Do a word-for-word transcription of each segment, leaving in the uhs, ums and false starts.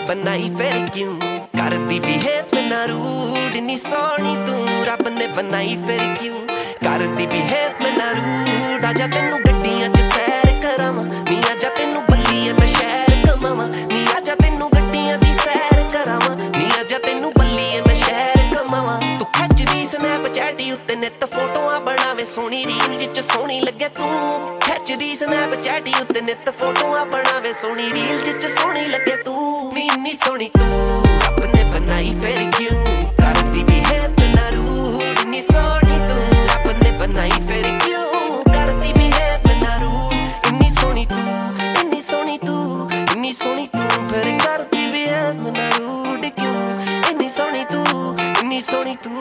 बनाई फिर क्यों करदी बिहेव ना रूड नी सोहनी तू रब ने बनाई फिर क्यों करदी बिहेव ना रूड आजा तेनू गड्डियां च सैर करावां नी आजा तेनू बल्लिए मैं शहर कमावां नी आजा तेनू गड्डियां दी सैर करावां नी आजा तेनू बल्लिए मैं शहर कमावां तू खिचदी स्नैपचैट उत्ते नित फोटोआं बनावे सोहनी रील जिच सोहनी लगे तू खिचदी स्नैपचैट उत्ते नित फोटोआं बनावे सोहनी रील जिच सोहनी लगे तू नी नी सोहनी तू रब ने बनाई फिर क्यों करदी बिहेव ना रूड नी सोहनी तू रब ने बनाई फिर क्यों करदी बिहेव ना रूड इन्नी सोहनी तू इन्नी सोहनी तू इन्नी सोहनी तू फिर करदी बिहेव ना रूड क्यों इन्नी सोहनी तू इन्नी सोहनी तू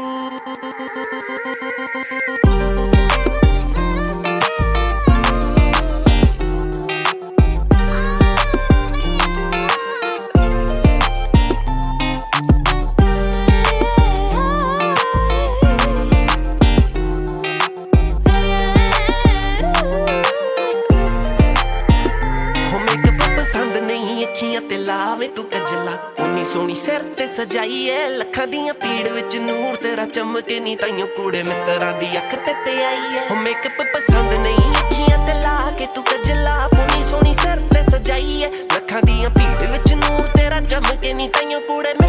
अखियां ते लावे तू कजला उन्नी सोहनी सिर ते सजाई है लखां दियां पीड़ विच नूर तेरा चमके नी ताइयों कूड़े मित्तरां दी अख ते आई है हो मेकअप पसंद नहीं अखियां ते ला के तू कजला उन्नी सोहनी सिर ते सजाई है लखां दियां पीड़ विच नूर तेरा चमके नी ताइयों कूड़े